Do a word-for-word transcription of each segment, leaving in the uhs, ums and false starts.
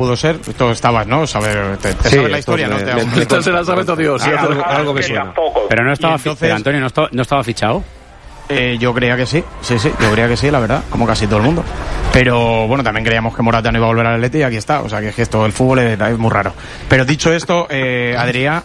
pudo ser. Tú estabas, ¿no? Saber, te, te sí, sabes la historia, ¿no? Me, me, esto se la sabe todo Dios. Sí, algo, algo me suena. Pero no estaba, entonces, pero Antonio, ¿no estaba, no estaba fichado? Eh, yo creía que sí, sí, sí, yo creía que sí, la verdad, como casi todo el mundo. Pero bueno, también creíamos que Morata no iba a volver al Atleti y aquí está. O sea, que es que esto, el fútbol es, es muy raro. Pero dicho esto, eh, Adrián,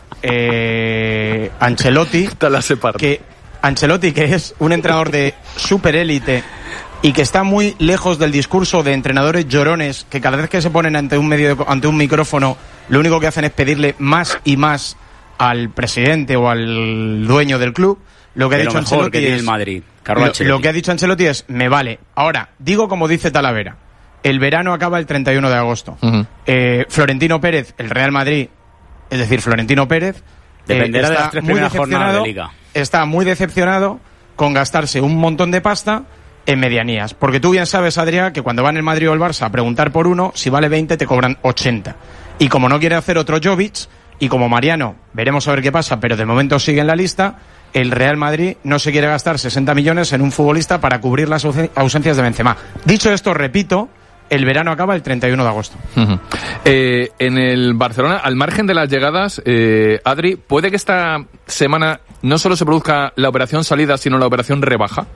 eh, Ancelotti, que Ancelotti, que es un entrenador de superélite y que está muy lejos del discurso de entrenadores llorones que cada vez que se ponen ante un medio de, ante un micrófono, lo único que hacen es pedirle más y más al presidente o al dueño del club. Lo que ha dicho Ancelotti es, el Madrid, lo, lo que ha dicho Ancelotti es, me vale. Ahora, digo como dice Talavera, el verano acaba el treinta y uno de agosto. Uh-huh. Eh, Florentino Pérez, el Real Madrid, es decir, Florentino Pérez, dependerá eh, de las tres primeras jornadas de Liga. Está muy decepcionado con gastarse un montón de pasta en medianías. Porque tú bien sabes, Adrián, que cuando van el Madrid o el Barça a preguntar por uno, si vale veinte te cobran ochenta. Y como no quiere hacer otro Jovic, y como Mariano, veremos a ver qué pasa, pero de momento sigue en la lista, el Real Madrid no se quiere gastar sesenta millones en un futbolista para cubrir las ausencias de Benzema. Dicho esto, repito, el verano acaba el treinta y uno de agosto. Uh-huh. Eh, en el Barcelona, al margen de las llegadas, eh, Adri, ¿puede que esta semana no solo se produzca la operación salida, sino la operación rebaja?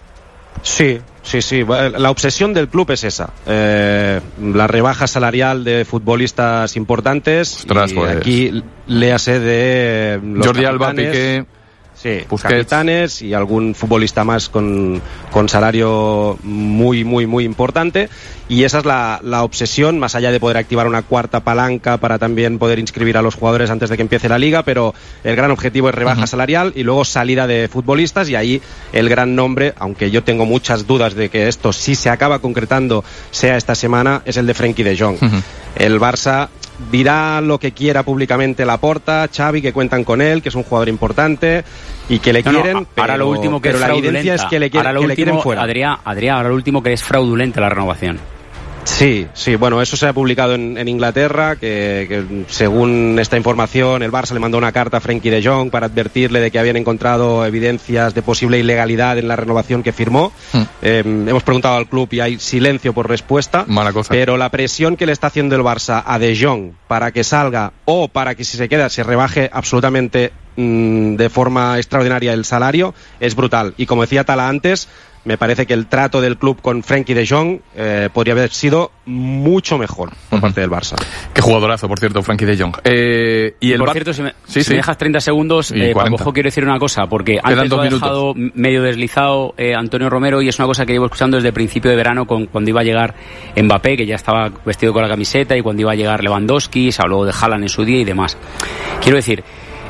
Sí, sí, sí. La obsesión del club es esa. Eh, la rebaja salarial de futbolistas importantes. Ostras, y pues. Aquí léase de los Jordi Alba, Piqué. Sí, Busquets. Capitanes y algún futbolista más con, con salario muy, muy, muy importante. Y esa es la, la obsesión, más allá de poder activar una cuarta palanca para también poder inscribir a los jugadores antes de que empiece la liga, pero el gran objetivo es rebaja uh-huh. salarial y luego salida de futbolistas, y ahí el gran nombre, aunque yo tengo muchas dudas de que esto sí se acaba concretando, sea esta semana, es el de Frenkie de Jong. Uh-huh. El Barça dirá lo que quiera públicamente Laporta, Xavi, que cuentan con él, que es un jugador importante y que le no, quieren, no, pero, ahora lo último que pero es la fraudulenta. evidencia es que le, quiere, ahora lo que último, le quieren fuera. Adrián, Adrián, ahora lo último que es fraudulenta la renovación. Sí, sí, bueno, eso se ha publicado en, en Inglaterra, que, que según esta información el Barça le mandó una carta a Frenkie de Jong para advertirle de que habían encontrado evidencias de posible ilegalidad en la renovación que firmó. Mm. Eh, hemos preguntado al club y hay silencio por respuesta. Mala cosa. Pero la presión que le está haciendo el Barça a de Jong para que salga o para que si se queda se rebaje absolutamente mmm, de forma extraordinaria el salario es brutal. Y como decía Tala antes, me parece que el trato del club con Frenkie de Jong eh, podría haber sido mucho mejor por uh-huh. parte del Barça. Qué jugadorazo, por cierto, Frenkie de Jong. Eh, y el por Bar... cierto, si me, sí, si sí. me dejas treinta segundos, eh, Pacojo, quiero decir una cosa, porque Quedan antes lo ha minutos. dejado medio deslizado eh, Antonio Romero, y es una cosa que llevo escuchando desde el principio de verano, con, cuando iba a llegar Mbappé, que ya estaba vestido con la camiseta, y cuando iba a llegar Lewandowski, se habló de Haaland en su día y demás. Quiero decir,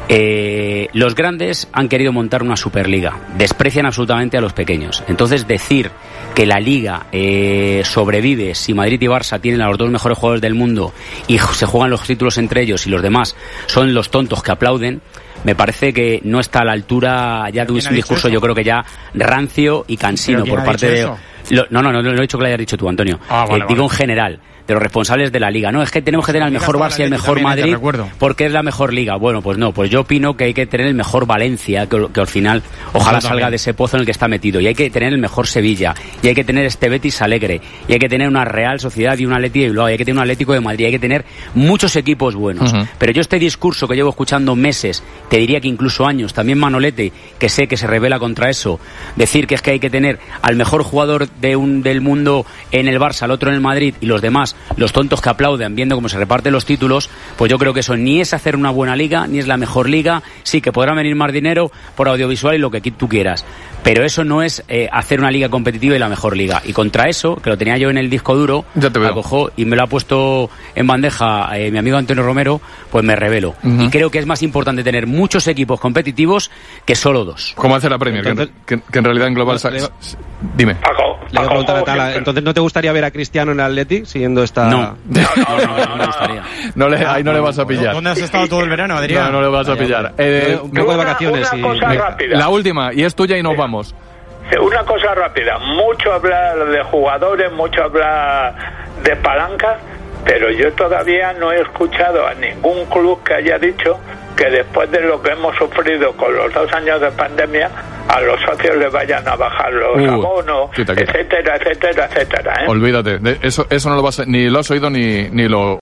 Eh, los grandes han querido montar una Superliga, desprecian absolutamente a los pequeños. Entonces, decir que la Liga eh, sobrevive si Madrid y Barça tienen a los dos mejores jugadores del mundo y se juegan los títulos entre ellos y los demás son los tontos que aplauden, me parece que no está a la altura ya de un discurso, yo creo que ya rancio y cansino por parte de... Lo, no, no, no, no he dicho que lo hayas dicho tú, Antonio. Ah, vale, eh, digo vale. en general, de los responsables de la Liga. No, es que tenemos que tener el mejor Barça y el mejor Madrid porque es la mejor Liga. Bueno, pues no, pues yo opino que hay que tener el mejor Valencia, que, que al final ojalá salga de ese pozo en el que está metido. Y hay que tener el mejor Sevilla, y hay que tener este Betis alegre, y hay que tener una Real Sociedad y un Atleti de Bilbao, y hay que tener un Atlético de Madrid, hay que tener muchos equipos buenos. Uh-huh. Pero yo este discurso que llevo escuchando meses, te diría que incluso años, también Manolete, que sé que se revela contra eso, decir que es que hay que tener al mejor jugador de un del mundo en el Barça, al otro en el Madrid, y los demás, los tontos que aplauden viendo cómo se reparten los títulos, pues yo creo que eso ni es hacer una buena liga, ni es la mejor liga. Sí, que podrá venir más dinero por audiovisual y lo que tú quieras, pero eso no es eh, hacer una liga competitiva y la mejor liga. Y contra eso, que lo tenía yo en el disco duro, ya te veo. Acojo, y me lo ha puesto en bandeja eh, mi amigo Antonio Romero, pues me revelo. Uh-huh. Y creo que es más importante tener muchos equipos competitivos que solo dos. ¿Cómo hace la Premier? Entonces, que, que, que en realidad en global... Le, le, dime. Paco, le voy a preguntar a Tala, entonces, ¿no te gustaría ver a Cristiano en el Atleti siguiendo esta...? No, no, no, no, no me gustaría. No le, ahí no le vas a pillar. ¿Dónde has estado todo el verano, Adrián? No, no le vas a pillar. Eh, un poco de vacaciones. Una, una y... cosa rápida. La última, y es tuya y nos sí. vamos. Una cosa rápida. Mucho hablar de jugadores, mucho hablar de palancas, pero yo todavía no he escuchado a ningún club que haya dicho que después de lo que hemos sufrido con los dos años de pandemia, a los socios les vayan a bajar los uh, abonos, quita, quita. etcétera, etcétera, etcétera. ¿eh? Olvídate, de eso, eso no lo vas a, ni lo has oído ni, ni lo...